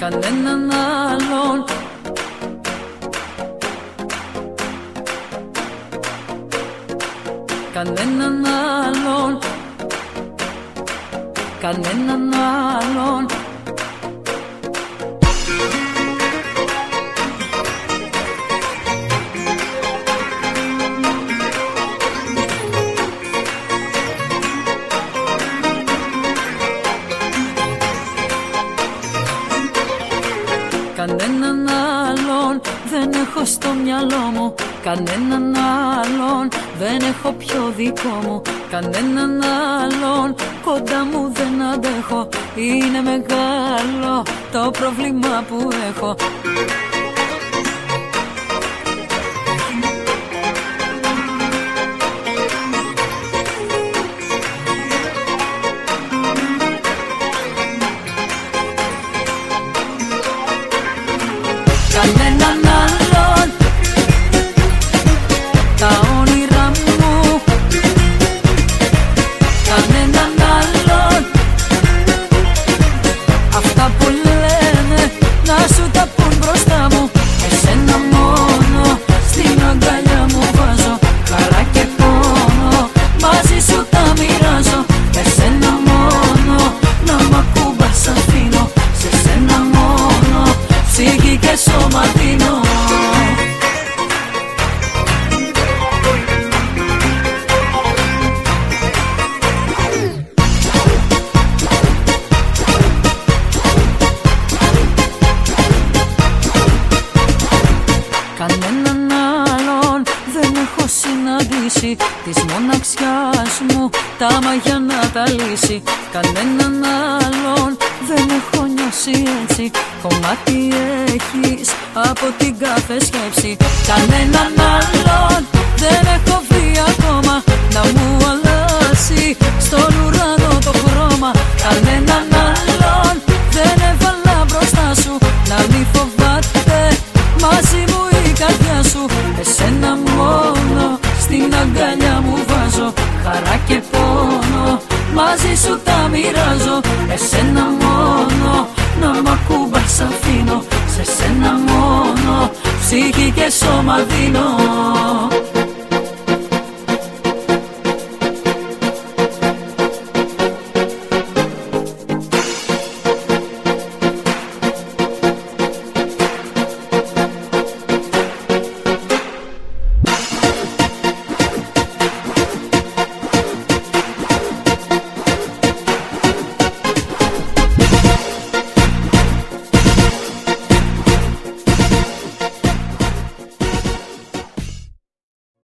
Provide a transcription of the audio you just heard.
κανέναν άλλον. Κανέναν άλλον. Κανέναν άλλον. Κανέναν άλλον δεν έχω στο μυαλό μου. Κανέναν άλλον δεν έχω πιο δικό μου. Κανέναν άλλον κοντά μου δεν αντέχω. Είναι μεγάλο το πρόβλημα που έχω. Κανέναν άλλον τα όνειρά μου. Κανέναν άλλον αυτά που λένε να σου τα πουν μπροστά μου. Εσένα μόνο στην αγκαλιά μου βάζω. Χαρά και πόνο μαζί σου τα μοιράζω. Εσένα μόνο να μ' ακουμπάς αφήνω. Σε σένα μόνο ψυχή και σώμα δίνω. Κανέναν άλλον δεν έχω συναντήσει. Της μοναξιάς μου τα μαγιά να τα λύσει. Κανέναν άλλον δεν έχω νιώσει έτσι. Κομμάτι έχεις από την κάθε σκέψη. Κανέναν άλλον δεν έχω βρει ακόμα να μου αλλάσει στον ουρανό το χρώμα. Κανέναν άλλον δεν έβαλα μπροστά σου να μη φοβάται μαζί μου η καρδιά σου. Εσένα μόνο στην αγκαλιά μου βάζω. Χαρά και πόνο μαζί σου τα μοιράζω. Εσένα μόνο να μ' ακουμπάς αφήνω. Σε σένα μόνο ψυχή και σώμα δίνω.